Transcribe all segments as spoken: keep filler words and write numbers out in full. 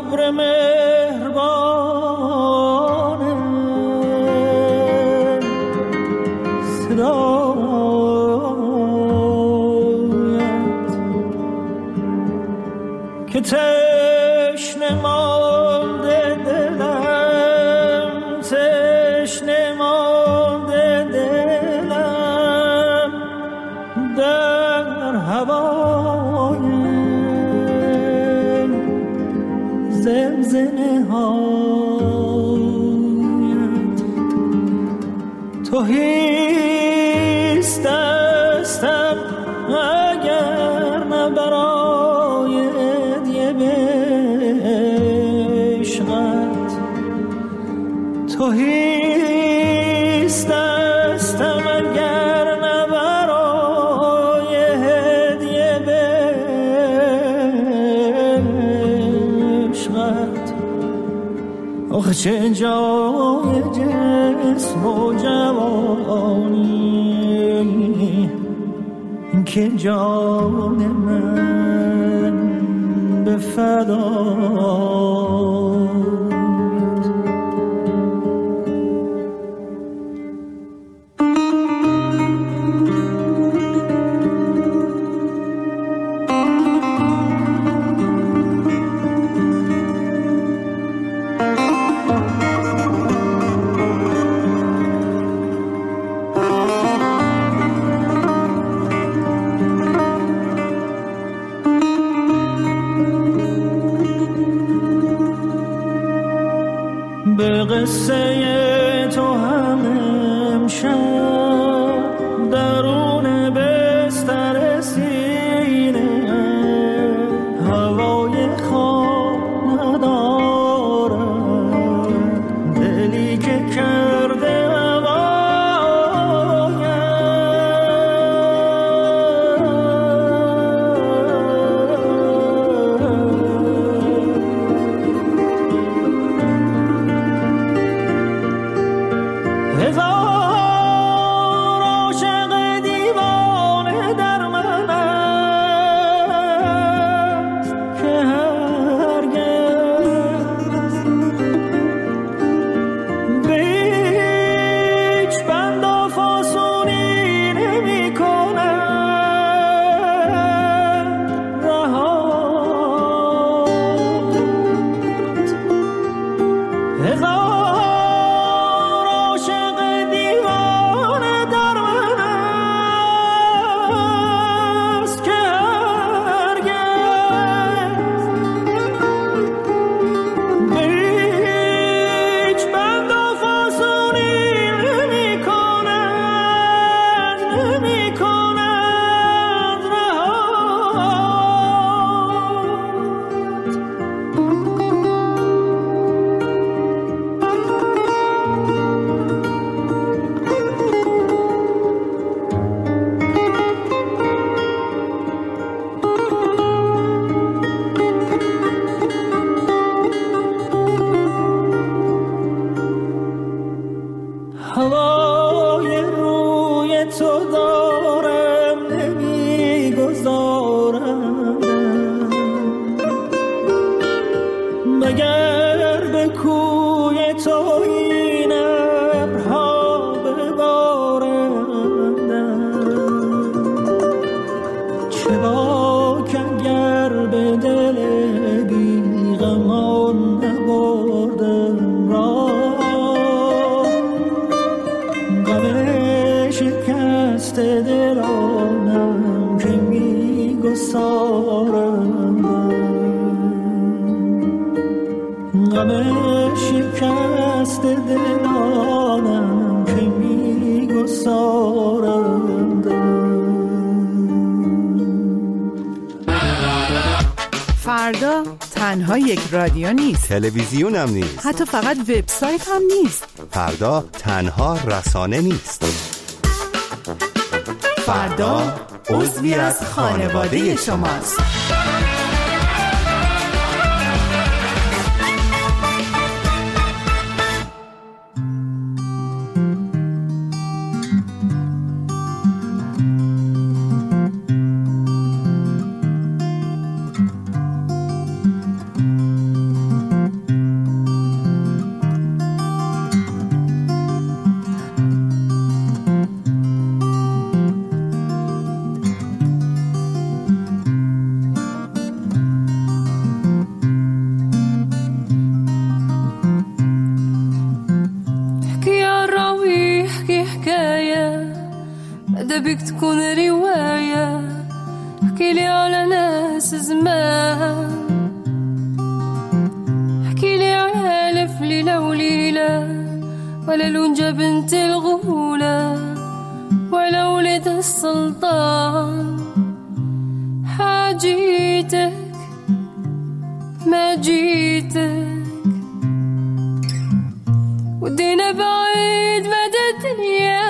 ابر مهربان صدایت که تشنه مانده دلم، تشنه مانده دلم در هوای زمزمه هایت. توهیست دستم اگر نه برای هدیه به عشقت، توهیست دستم اگر نه برای هدیه به عشقت. آخه چه جای جسم و جوانی که جان من به فدایت. به قصه تو هم امشب درون بستر سینه هوای خواب ندارد، دلی که کرده هوای روی تو دارم نمیگذارم مگر به کوی تو این ابرها ببارندم. چه باک اگر به دل بیغمان نبردم را شکست دلانم که میگسارم، غم شکست دلانم که میگسارم. فردا تنها یک رادیو نیست، تلویزیون هم نیست، حتی فقط وبسایت هم نیست. فردا تنها رسانه نیست، فردا عضوی از خانواده شماست. وحدة بيك تكون رواية، احكي لي على ناس زمان، احكي لي على ألف ليلة وليلة، ولا لونجة بنت الغولة، ولا ولد السلطان. حاجيتك ما جيتك، ودينا بعيد مدى الدنيا.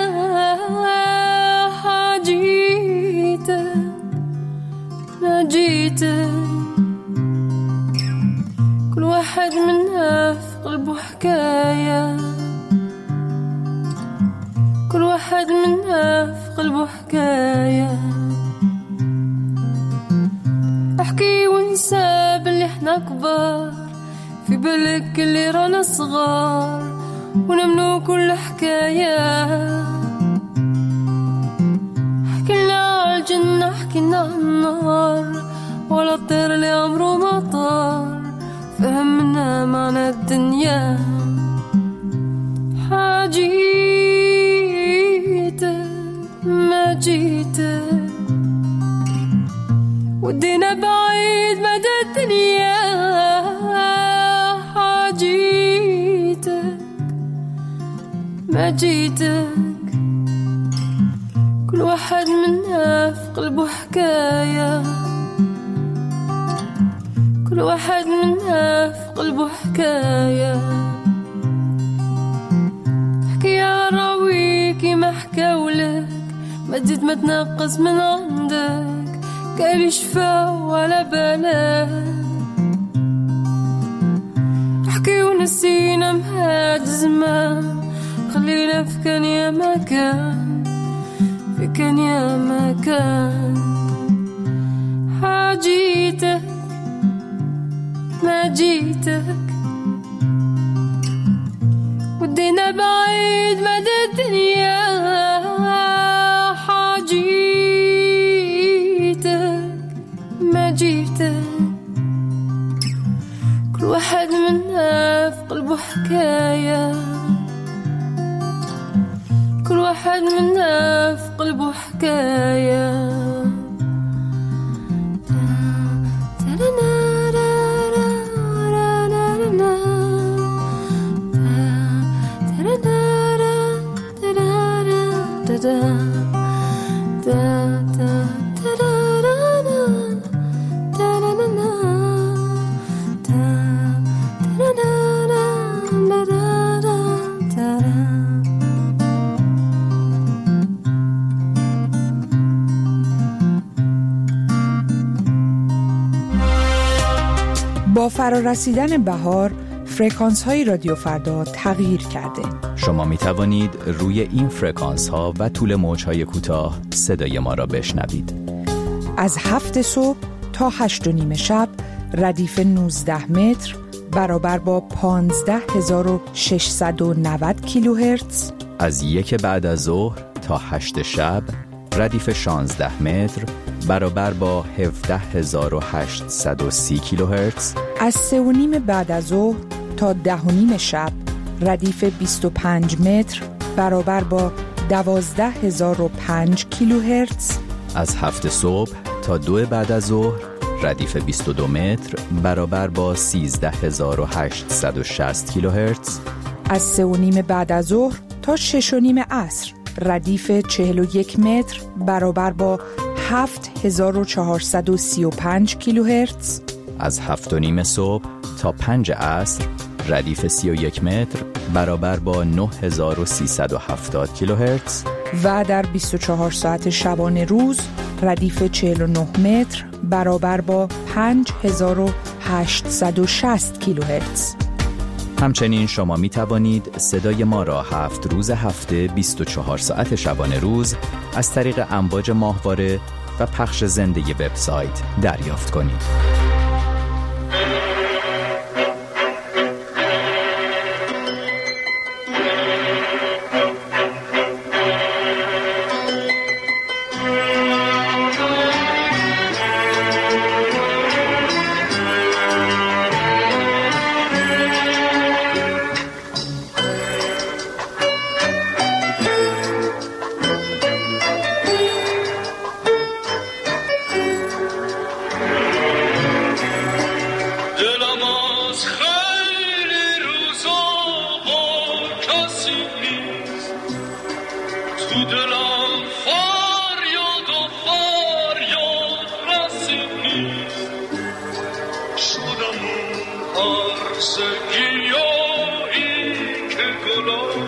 حاجيتك ما جيتك، كل واحد منا في قلبه حكاية، كل واحد منا في قلبه حكاية. احكي وانسى باللي احنا كبار، في بالك اللي رانا صغار، ونمنو كل حكاية. حكينا عالجنة حكينا عالنار، ولا الطير اللي عمره ما طار، فهمنا معنى الدنيا. حاجيتك ما جيتك، ودينا بعيد مدى الدنيا. حاجيتك ما جيتك، كل واحد منا في قلبه حكاية، كل واحد منا في قلبه حكاية. احكي يا راويكي ما حكاولك، ما تزيد ما تنقص من عندك، قال شفا ولا بالك. احكي ونسينا مهاد زمان، خلينا في كان يا مكان، في كان يا مكان. حاجيتك ما جيتك، ودينا بعيد مدى الدنيا. حاجيتك ما جيتك، كل واحد منا في قلبه حكاية، كل واحد منا في قلبه حكاية. با فرارسیدن بهار، فرکانس های رادیو فردا تغییر کرده. شما می توانید روی این فرکانس ها و طول موج های کوتاه صدای ما را بشنوید. از هفت صبح تا هشت و نیم شب ردیف نوزده متر برابر با پانزده هزار و ششصد و نود کیلوهرتز. از یک بعد از ظهر تا هشت شب ردیف شانزده متر برابر با هفده هزار و هشتصد و سی کیلوهرتز. از سه و نیم بعد از ظهر تا ده و نیم شب ردیف بیست و پنج متر برابر با دوازده هزار و پنج کیلوهرتز. از هفت صبح تا دو بعد از ظهر ردیف بیست و دو متر برابر با سیزده هزار و هشتصد و شصت کیلوهرتز. از سه و نیم بعد از ظهر تا شش و نیم عصر ردیف چهل و یک متر برابر با هفت هزار و چهارصد و سی و پنج کیلوهرتز. از هفت و نیم صبح تا پنج عصر ردیف سی و یک متر برابر با نه هزار و سیصد و هفتاد کیلوهرتز. و در بیست و چهار ساعت شبانه روز ردیف چهل و نه متر برابر با پنج هزار و هشتصد و شصت کیلوهرتز. همچنین شما می توانید صدای ما را هفت روز هفته بیست و چهار ساعت شبانه روز از طریق امواج ماهواره و پخش زنده وبسایت دریافت کنید. کسی نیست. تو دلم فریاد و فریاد رسی نیست. شدم اون عرض گیاهی که گلم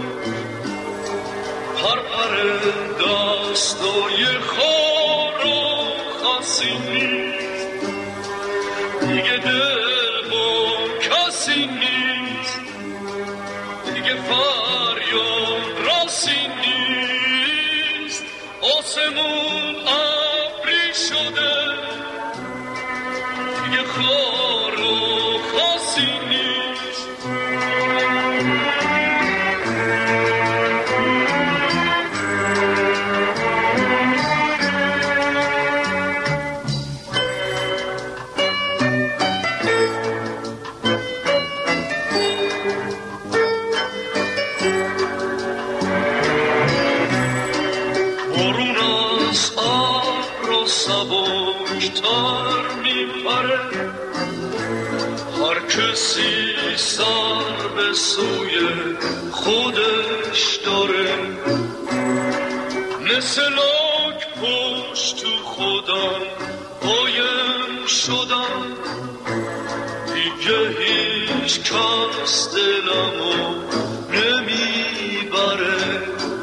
پرپر دستای خار و خسی نیست. دیگه دل با کسی نیست. دیگه فریاد راسی نیست. آسمون ابری شده دیگه خار و خسی نیست. سبکتر میپره هر کسی سر به سوی خودش داره. مثل لاک پشت تو خودم قایم شدم. دیگه هیچ کس دلمو نمیبره.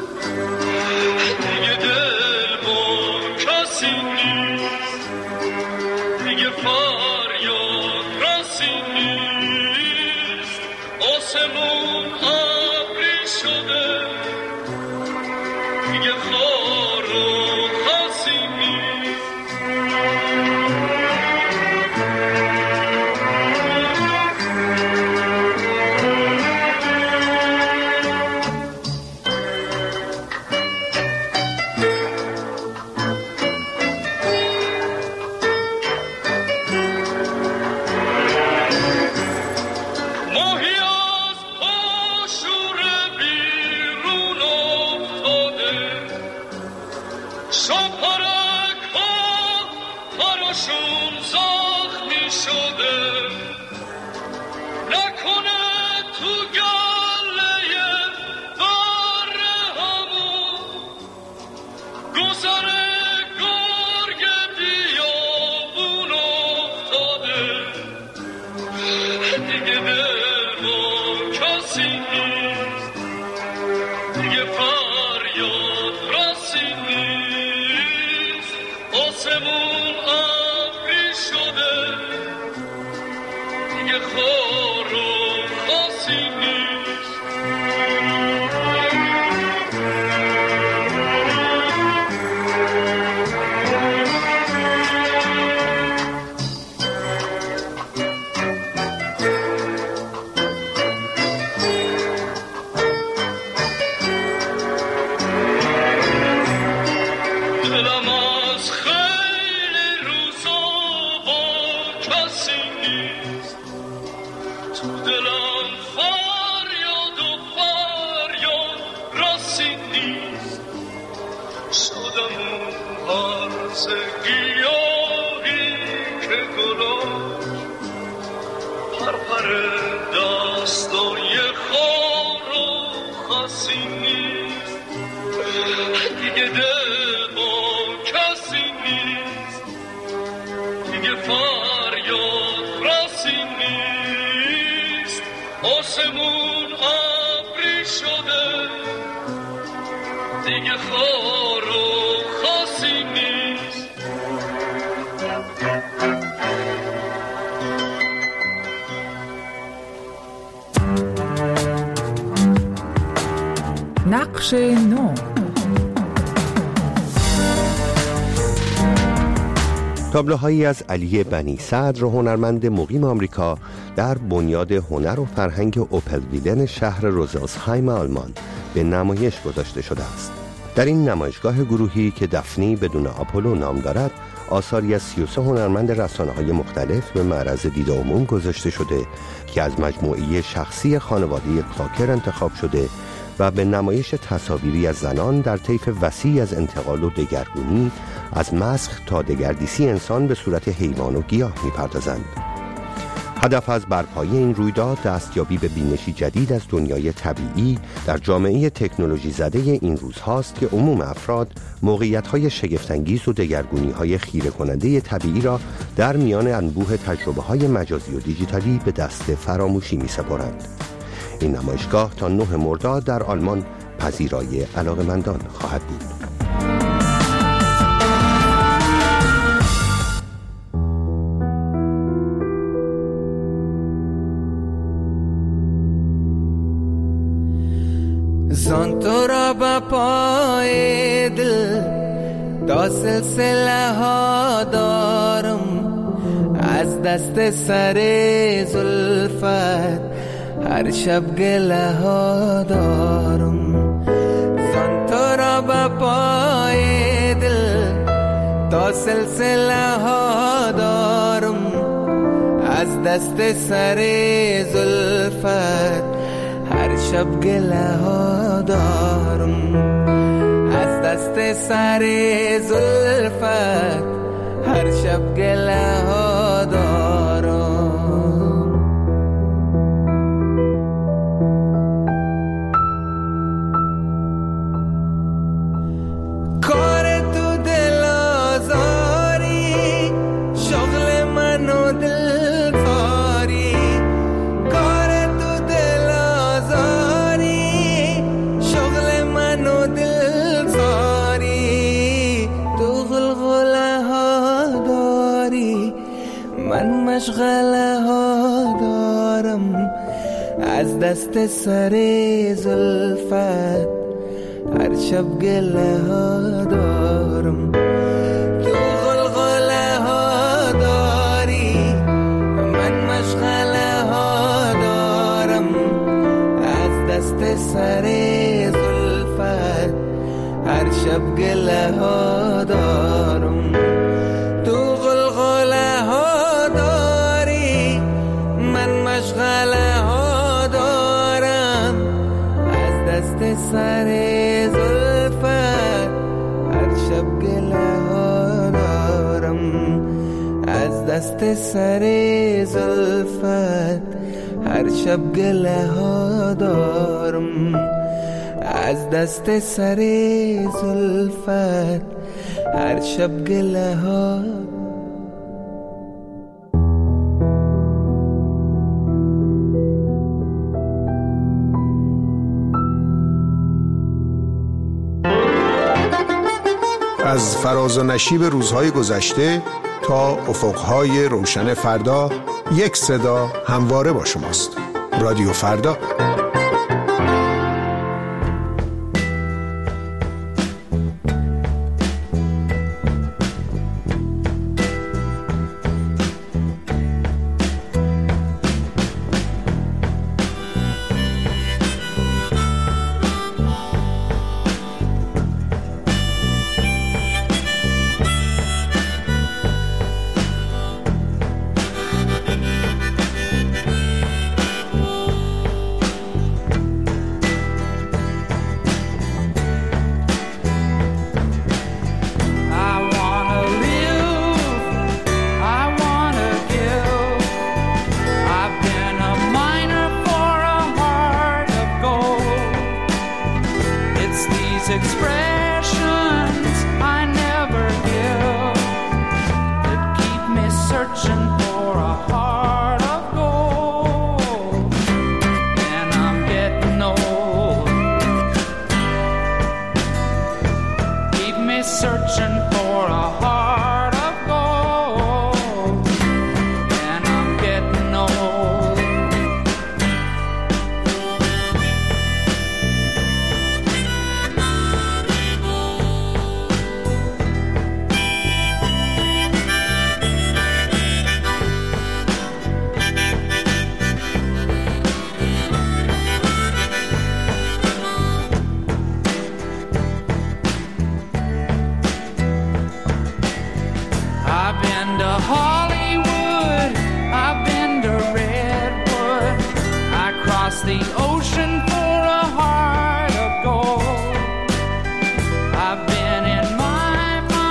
دیگه دل با کسی نیست. دیگه فریاد رسی نیست. آسمون ابری شده دیگه خار و خسی نیست. آسمون ابری شده دیگه خار و خاصی نیست. نقش نو. تابلوهایی از علی بنی صدر، هنرمند مقیم آمریکا، در بنیاد هنر و فرهنگ اوپل ویلن شهر روزلزهایم آلمان به نمایش گذاشته شده است. در این نمایشگاه گروهی که دفنی بدون آپولو نام دارد، آثاری از سی و سه هنرمند رسانه‌های مختلف به معرض دید عموم گذاشته شده که از مجموعه شخصی خانواده کلاکر انتخاب شده و به نمایش تصاویری از زنان در طیف وسیع از انتقال و دگرگونی، از مسخ تا دگردیسی انسان به صورت حیوان و گیاه می‌پردازند. هدف از برپایی این رویداد دستیابی به بینشی جدید از دنیای طبیعی در جامعه تکنولوژی زده این روزهاست که عموم افراد موقعیت‌های شگفت‌انگیز و دگرگونی‌های خیره کننده طبیعی را در میان انبوه تجربه‌های مجازی و دیجیتالی به دست فراموشی می‌سپارند. این نمایشگاه تا نه مرداد در آلمان پذیرای علاقه‌مندان خواهد بود. زان تو را با پای دل تا سلسله ها دارم، از دست سر زلفت هر شب گله ها دارم. زان تو را با پای دل تا سلسله ها دارم، از دست سر زلفت هر شب گله ها دارم. از دست سر زلفت هر شب گله ها دارم. کار تو دل آزاری، شغل من و دل زاری. کار تو دل آزاری، شغل من و دل زاری. تو غلغله ها داری، من مشغله ها دارم. از دست سر زلفت هر شب گله ها دارم. تو غلغله ها داری، من مشغله ها دارم. از دست سر زلفت هر شب گله ها دارم. تو غلغله ها داری، من مشغله ها دارم. از دست سر زلفت هر شب گله ها دارم. از دست سر زلفت هر شب گله ها دارم. از دست سر زلفت هر شب گله ها. از فراز و نشیب روزهای گذشته تا افقهای روشن فردا، یک صدا همواره با شماست. رادیو فردا.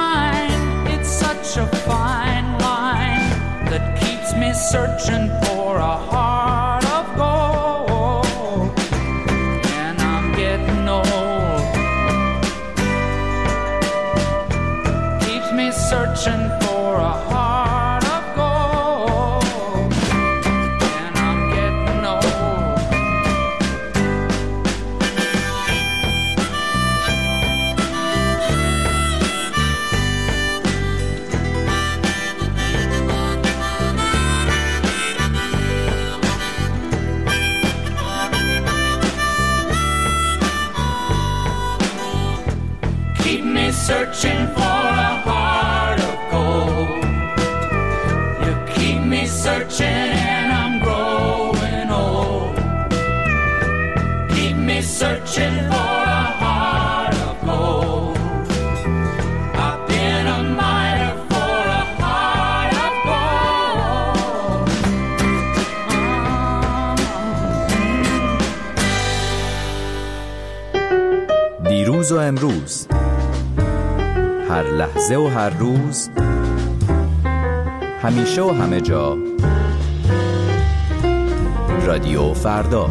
Searching for a heart of gold. And I'm getting old. Keeps me searching for a heart of gold. And I'm getting old. Keep me searching for a heart of gold. You keep me searching and I'm growing old. Keep me searching for a heart of gold. I've been a miner for a heart of gold. دیروز و امروز، هر لحظه و هر روز، همیشه و همه جا، رادیو فردا.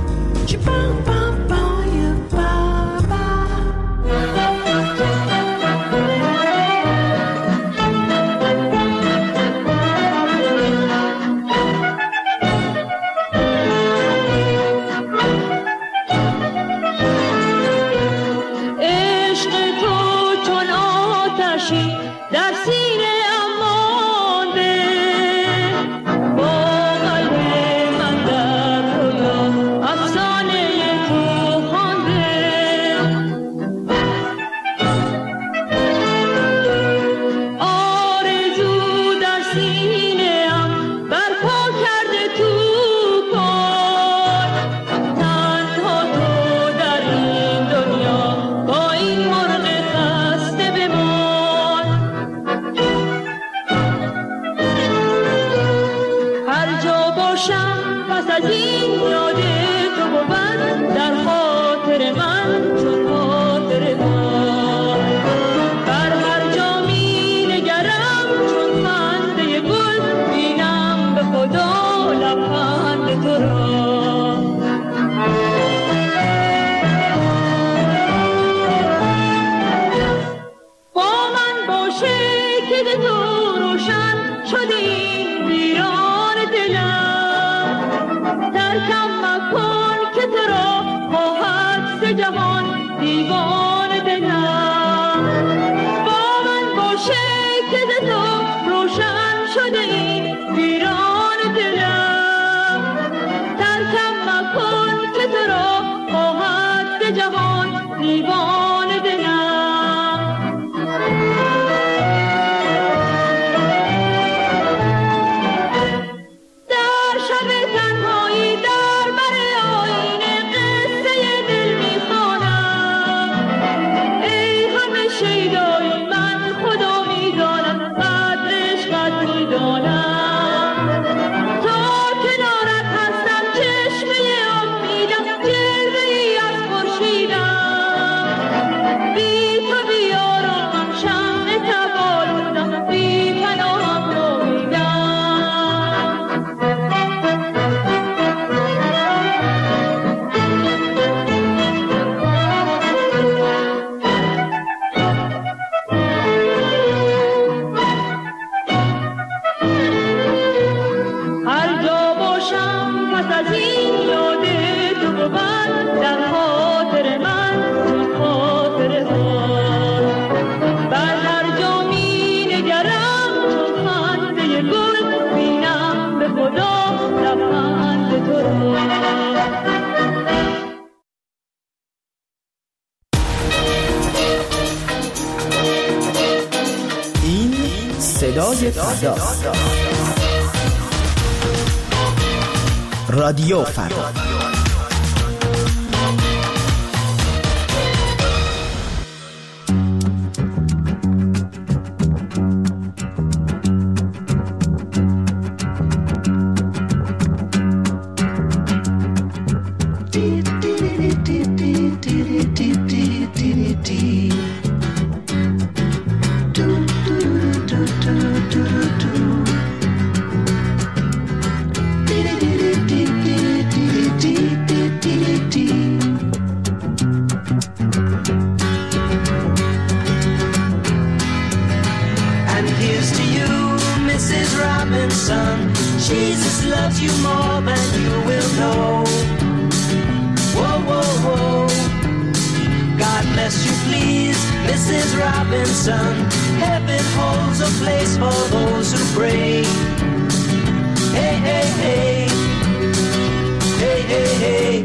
صدای فردا، رادیو فردا. please, Missus Robinson. Heaven holds a place for those who pray. Hey, hey, hey. Hey, hey, hey.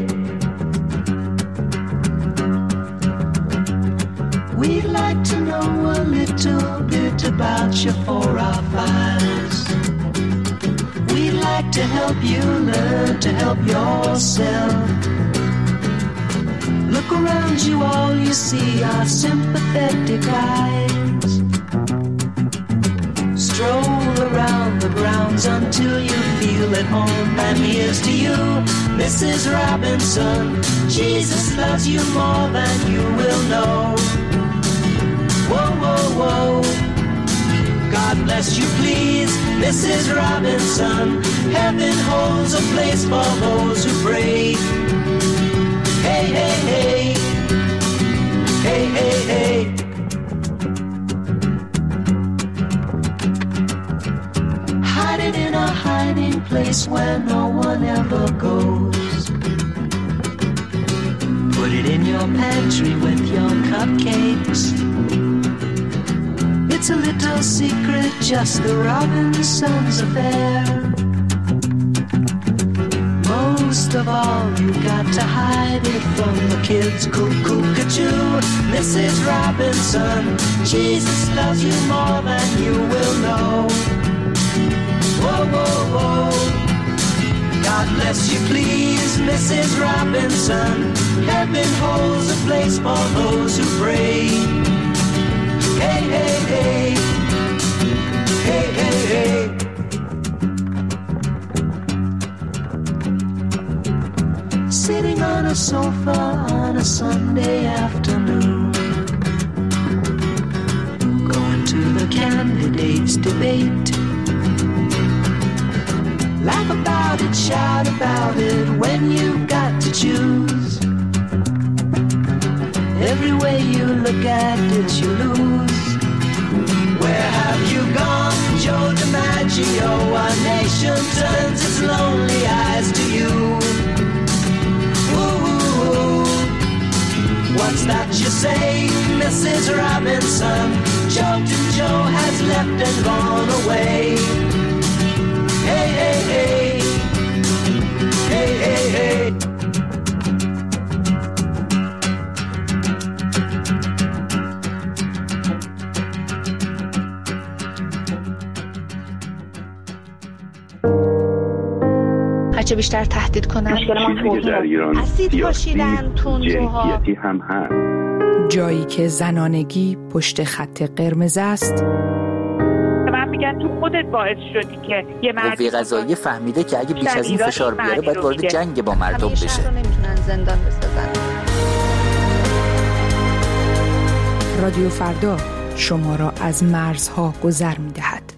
We'd like to know a little bit about you for our files. We'd like to help you learn to help yourself. Look around you, all you see are sympathetic eyes. Stroll around the grounds until you feel at home. And here's to you, Missus Robinson. Jesus loves you more than you will know. Whoa, whoa, whoa. God bless you, please, Missus Robinson. Heaven holds a place for those who pray. Hey, hey, hey. Hey, hey, hey. Hiding in a hiding place where no one ever goes. Put it in your pantry with your cupcakes. It's a little secret, just the Robinsons' affair. Most of all, you got to hide it from the kids. Cuckoo-ca-choo, Missus Robinson. Jesus loves you more than you will know. Whoa, whoa, whoa. God bless you, please, Missus Robinson. Heaven holds a place for those who pray. Hey, hey, hey. Hey, hey, hey. Sitting on a sofa on a Sunday afternoon, going to the candidates' debate. Laugh about it, shout about it when you've got to choose. Every way you look at it, you lose. Where have you gone, Joe DiMaggio? Our nation turns its lonely eyes to you. Ooh, what's that you say, Missus Robinson? Jolton Joe has left and gone away. Hey, hey, hey. Hey, hey, hey. هرچه بیشتر تهدید کنن اسید پاشیدن تندروها هم هست. جایی که زنانگی پشت خط قرمز است. من میگن تو خودت باعث شدی که یه مرد قوه قضاییه فهمیده که اگه بیش از این فشار بیاره باید وارد جنگ با مردم بشه. همیشه نمیتونن زندان بسازن. رادیو فردا شما را از مرزها گذر میدهد.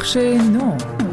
بخش نو.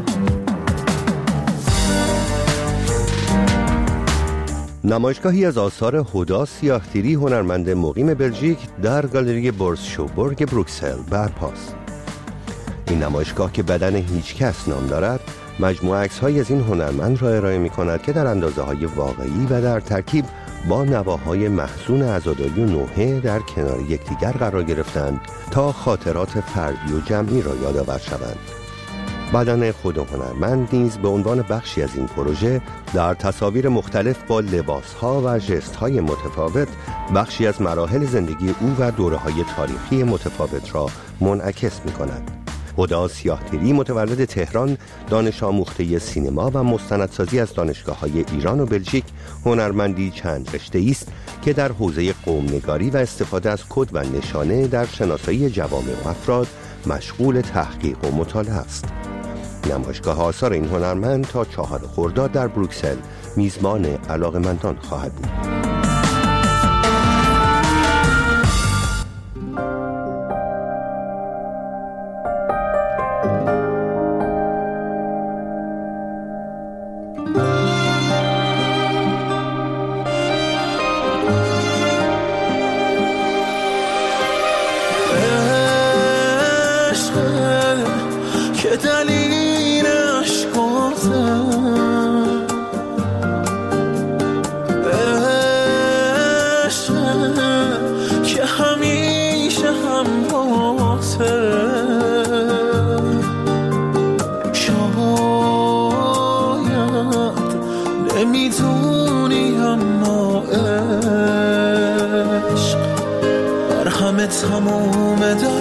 نمایشگاهی از آثار هدا سیاه‌تیری هنرمند مقیم بلژیک در گالری بورس شوبورگ بروکسل برپاست. این نمایشگاه که بدن هیچ کس نام دارد، مجموعه عکس‌های از این هنرمند را ارائه می‌کند که در اندازه‌های واقعی و در ترکیب با نواهای محزون عزاداری و نوحه در کنار یکدیگر قرار گرفتند تا خاطرات فردی و جمعی را یادآور شوند. بدن خود هنرمند نیز به عنوان بخشی از این پروژه در تصاویر مختلف با لباس‌ها و ژست‌های متفاوت بخشی از مراحل زندگی او و دوره‌های تاریخی متفاوت را منعکس می‌کند. هدا سیاه‌تیری متولد تهران، دانش آموخته سینما و مستندسازی از دانشگاه‌های ایران و بلژیک، هنرمندی چند رشته‌ای است که در حوزه قوم‌نگاری و استفاده از کد و نشانه در شناسایی جوامع و افراد مشغول تحقیق و مطالعه است. نمایشگاه آثار این هنرمند تا چهار خرداد در بروکسل میزبان علاقه‌مندان خواهد بود. تموم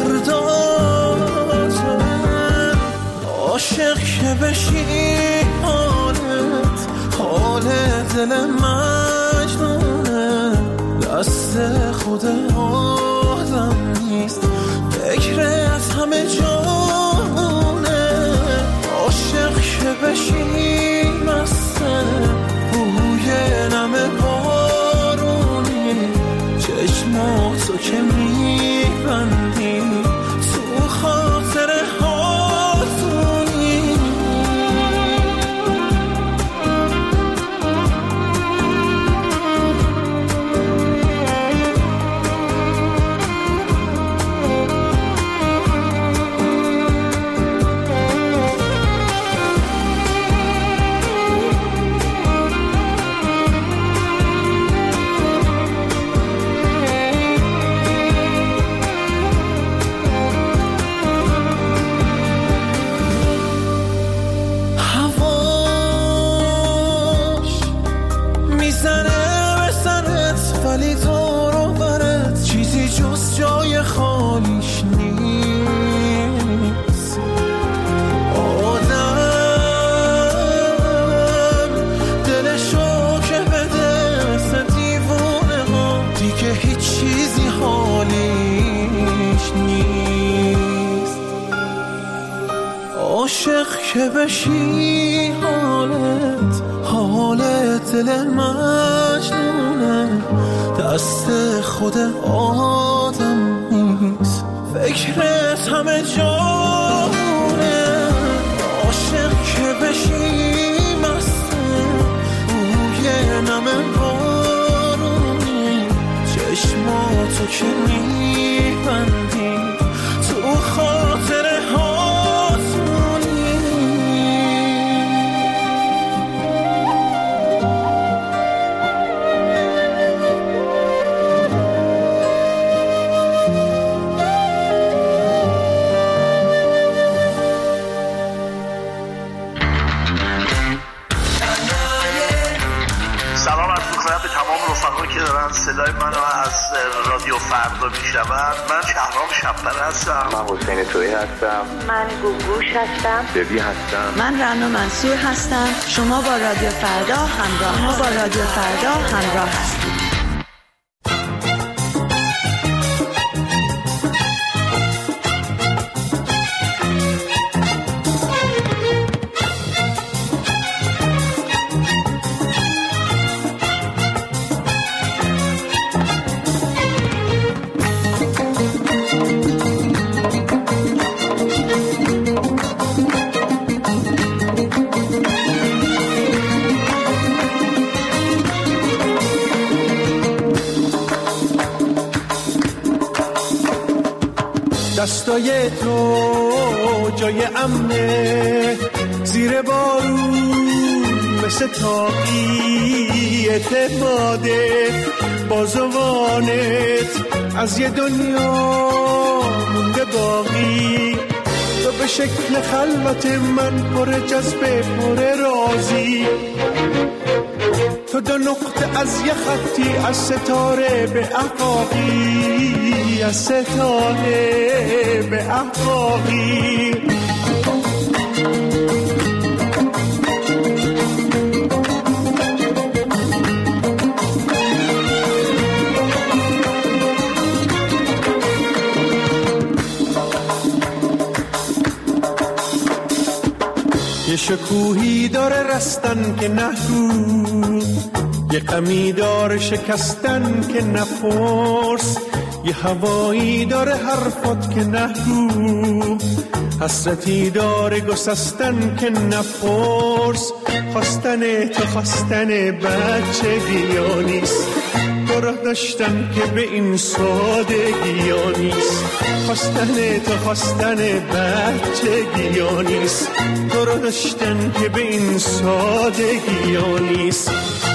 دردات من عاشق که بشی حالت حال دل مجنونه دست خود آدم نیست فکرت همه جانه عاشق که بشی مسته بوی نم بارونی چشماتو که میبندی تو خاطر هاتونی ولی تو رو برد چیزی جز جای خالیش نیست آدم دلشو که بده مثل دیوونه ها دیگه هیچ چیزی حالیش نیست عاشق که بشی حالت حالت دل مجنونه دست خود آدم نیست فکرت همه جانه عاشق که بشی مسته بوی نم بارونی چشماتو که میبندی تو خاطر که دارن صدای منو از رادیو فردا میشنون. من شهرام شب‌پر هستم. من حسین تویی هستم. من گوگوش هستم. ببی هستم. من رنا منصور هستم. شما با رادیو فردا همراه ما با رادیو فردا همراه هستید. دستای تو جای امنه، زیر بارون مثل تاقی اعتماده، بازوانت از یه دنیا مونده باقی. تو به شکل خلوت من پر جذبه پر رازی، تو دو نقطه از یه خطی از ستاره به احقاقی، از ستاره به احقاقی. یه شکوهی داره رستن که نگو، یه غمی داره شکستن که نپرس، یه هوایی داره حرفات که نگو، حسرتی داره گسستن که نپرس. خواستن تو خواستن بچگی ها نیست، تو را داشتن که به این سادگی ها نیست. خواستن تو خواستن بچگی ها نیست، تو را داشتن که به این سادگی ها نیست.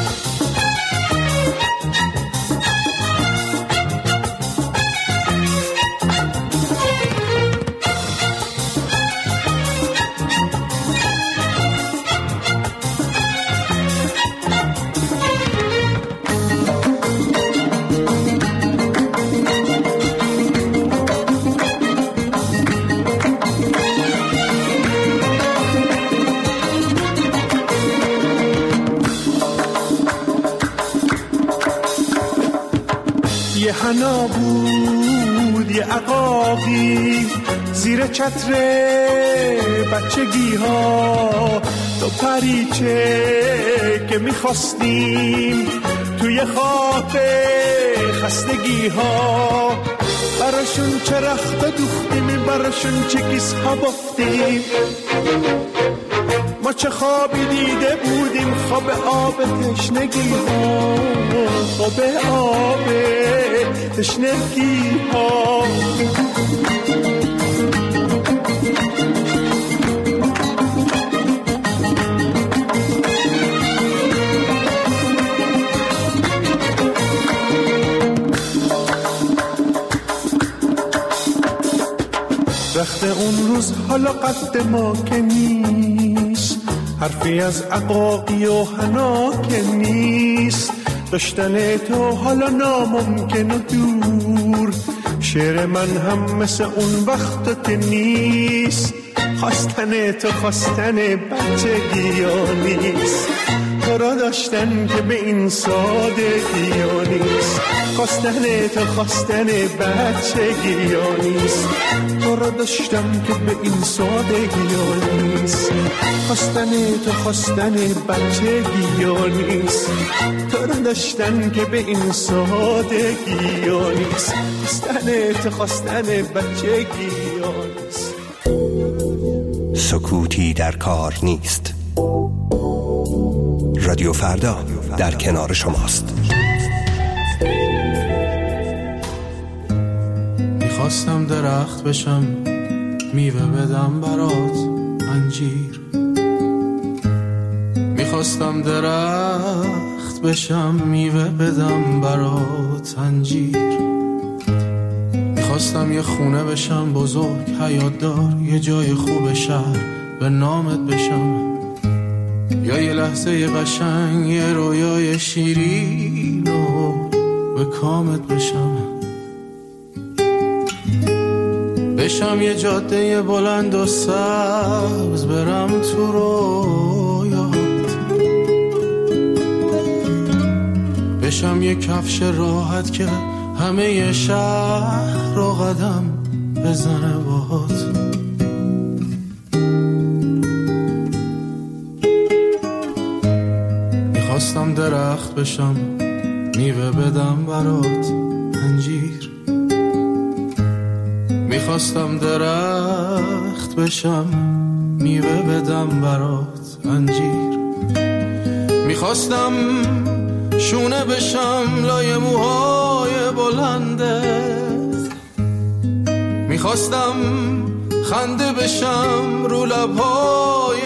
یه حنا بود یه عقاقی زیر چتر بچگی ها، تو پریچه که میخواستیم توی خواب خستگی ها. براشون چه رخت دوختیم، براشون چه کیس ها بافتیم، ما چه خوابی دیده بودیم، خواب آب تشنگی ها، خواب آب تشنگی ها. رخت اون روز حالا قد ما که نیست، حرفی از عقاقی و حنا که نیست. داشتن تو حالا ناممکن و دور، شعر من هم مثل اون وقت که نیست. خواستن تو خواستن بچگی ها نیست، تو را داشتن که به این سادگی ها نیست. خواستن تو خواستن بچگی ها نیست، تو را داشتن که به این سادگی ها نیست. خواستن تو خواستن بچگی ها نیست، تو را داشتن که به این سادگی ها نیست. خواستن تو خواستن بچگی ها نیست. سکوتی در کار نیست. رادیو فردا در کنار شماست. میخواستم درخت بشم میوه بدم برات انجیر، میخواستم درخت بشم میوه بدم برات انجیر، میخواستم یه خونه بشم بزرگ حیات دار، یه جای خوب شهر به نامت بشم، یا یه لحظه قشنگ یه رویای شیرین و به کامت بشم. بشم یه جاده بلند و سبز برم تو رویات، بشم یه کفش راحت که همه ی شهر رو قدم بزنه باهات. میخواستم درخت بشم میوه بدم برات انجیر، میخواستم درخت بشم میوه بدم برات انجیر، میخواستم شونه بشم لای موهای بلنده، میخواستم خنده بشم رو لبهای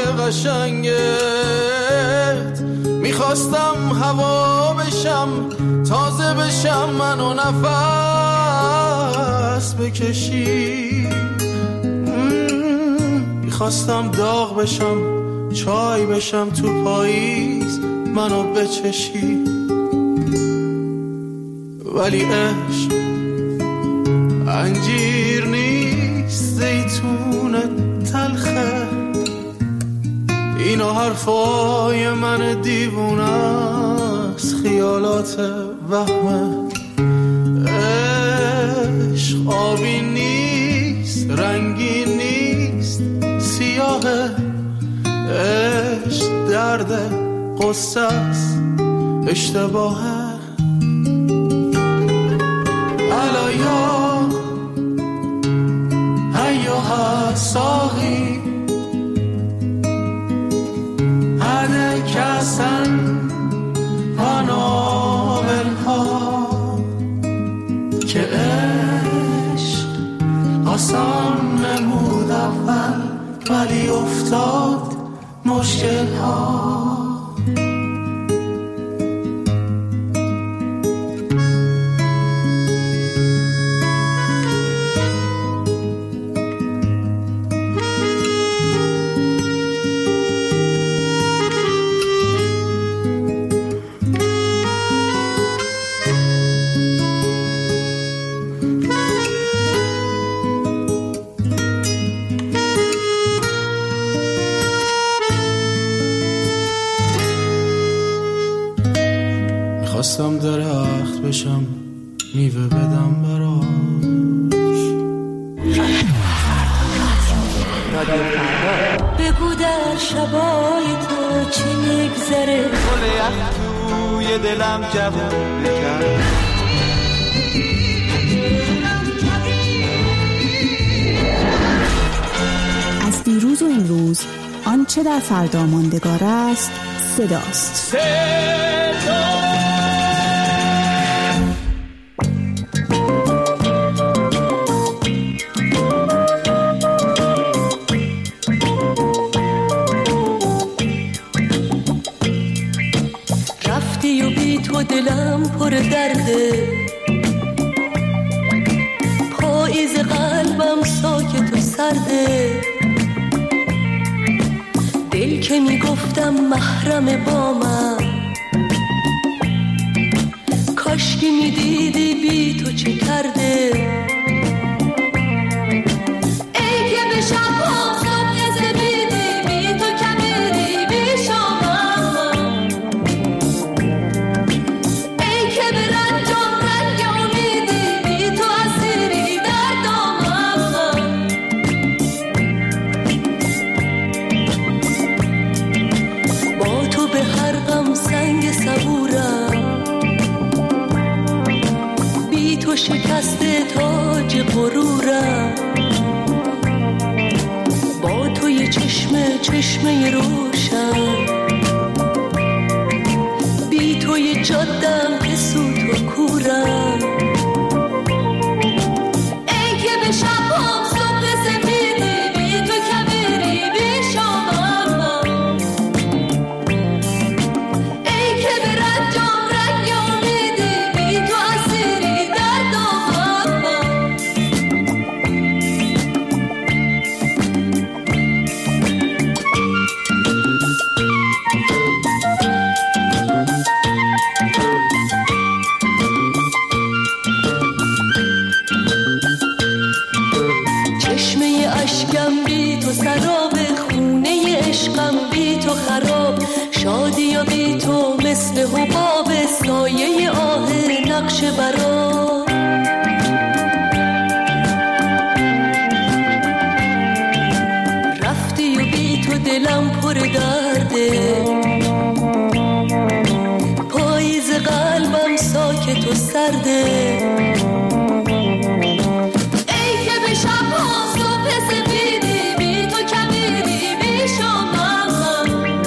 قشنگت، میخواستم هوا بشم تازه بشم منو نفس بکشی، میخواستم داغ بشم چای بشم تو پاییز منو بچشی، ولی عشق انجیر نیست زیتون تلخه، اینا حرفای من دیوونه است خیالات وهمه، عشق آبی نیست رنگی نیست سیاهه، عشق درد قصه است اشتباهه. علیا هیوها ساقی هده کسن و ناولها که عشق آسان نمود اول ولی افتاد مشکل ها. خواستم درخت بشم میوه بدم براش. بگو در شبای تو چی میگذره، گل یخ توی دلم جوون بکن، از دیروز و امروز آنچه در فردا ماندگار است صداست. صدا رفتی و بی تو دلم پر درده، پاییز قلبم ساکت و سرده، دل که میگفتم محرم با من، کاشکی میدیدی بی تو چه کرده، ای که به شب ها صبح زمیدی بی تو کمیدی بی شامم، ای که به رنجام رنگ امیدی بی تو اسیری در دامم، با تو به هر غم سنگ صبورم، بی تو شکسته تاج غرورم، با تو یه چشمه چشمه روشن، بی تو یه جادم که سوت و کورم، ای که به شب هم صبح سفیدی بی تو کبیری بی شامم، ای که به رنجام رنگ امیدی بی تو اسیری در دامم. چشمه اشکم بی تو سراب، خونه عشقم بی تو خراب، شادی و بی تو مثل حباب، سایه آه نقش برا، رفتی و بی تو دلم پر درده، پاییز قلبم ساکت و سرده، ای که به شب ها صبح سفیدی بی تو کمیدی بی شامم،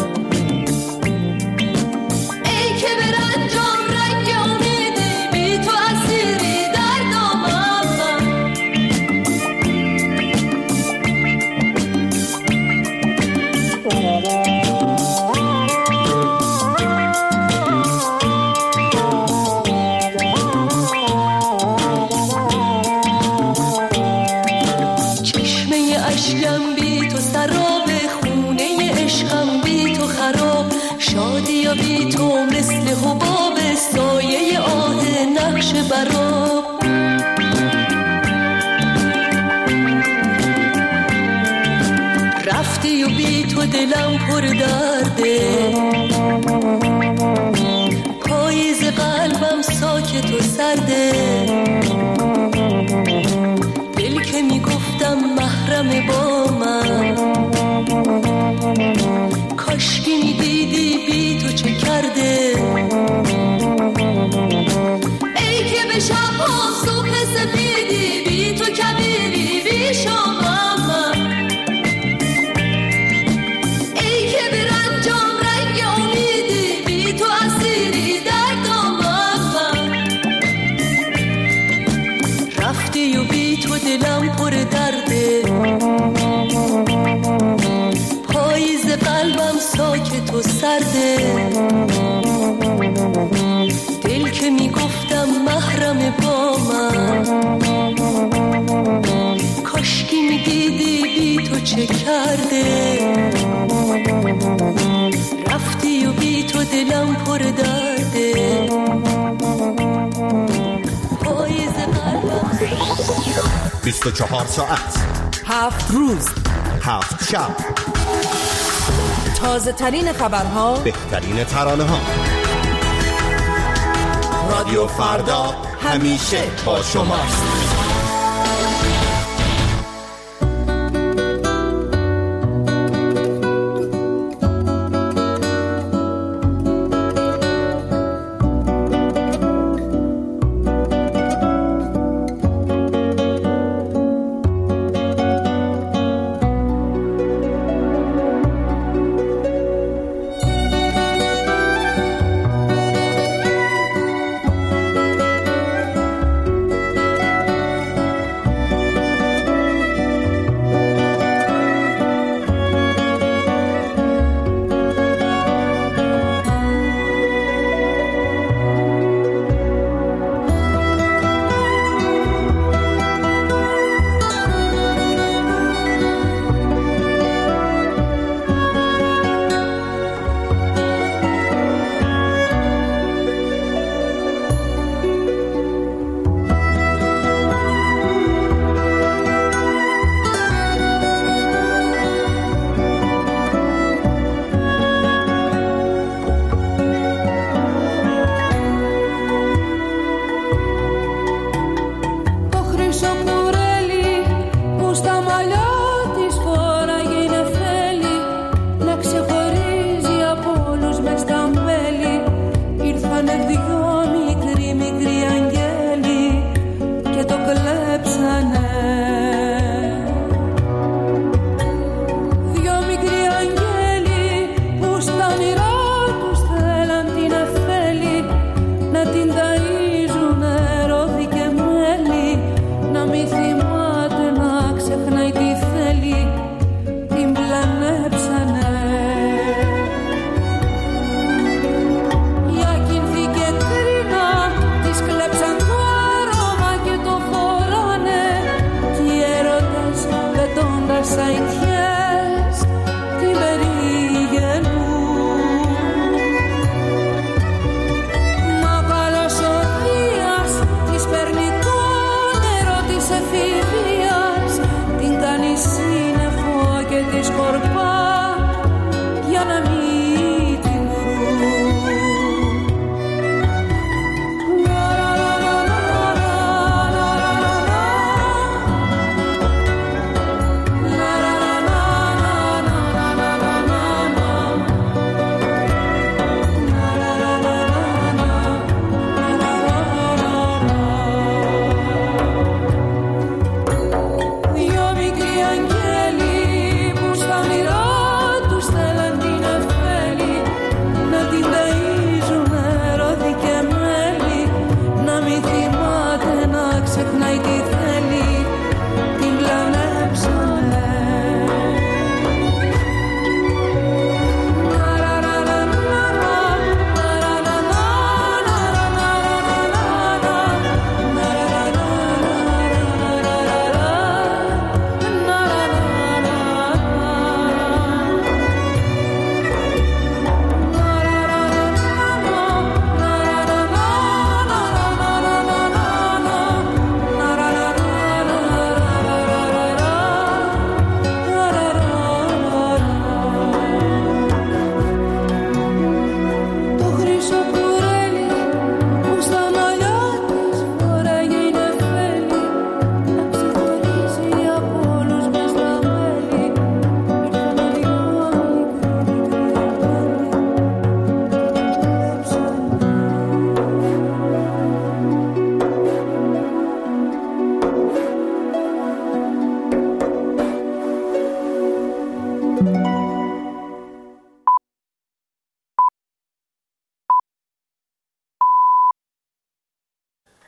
ای که به رنجام رنگ امیدی بی تو اسیری در دامم. نقش برام. رفتی و بی تو دلم پر درده، پاییز قلبم ساکت و سرده. دل که میگفتم محرم با من، کاشکی میدیدی بی تو چه کرده. ای که به شب‌ها صبح سپیدی، بی تو کبیری بی شامم من. ای که به رنجام رنگ امیدی، بی تو اسیری در دامم من. رفتی و بی تو دلم پر درده، پاییز قلبم ساکت و سرده. دل که میگفتم محرم با من، کاشکی میدیدی بی تو چه کرده. رفتی و بی تو دلم پر درده، پاییز قلبم. بیست و چهار ساعت، هفت روز، هفت شب، تازه ترین خبرها، بهترین ترانه ها. رادیو فردا همیشه با شماست.